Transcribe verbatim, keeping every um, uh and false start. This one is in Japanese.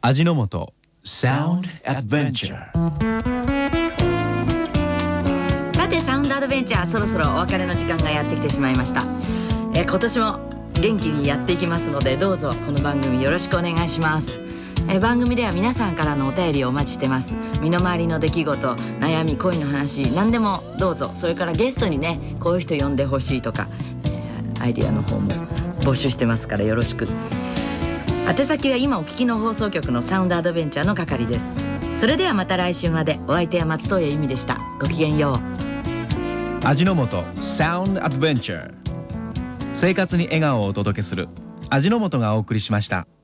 味の素 Sound Adventure。 さてサウンドアドベンチャー、そろそろお別れの時間がやってきてしまいました。え今年も元気にやっていきますので、どうぞこの番組よろしくお願いします。え番組では皆さんからのお便りをお待ちしてます。身の回りの出来事、悩み、恋の話、何でもどうぞ。それからゲストにね、こういう人呼んでほしいとか、えー、アイディアの方も募集してますからよろしく。宛先は今お聞きの放送局のサウンドアドベンチャーの係です。それではまた来週まで。お相手は松任谷由実でした。ごきげんよう。 味の素 Sound Adventure。 生活に笑顔をお届けする味の素がお送りしました。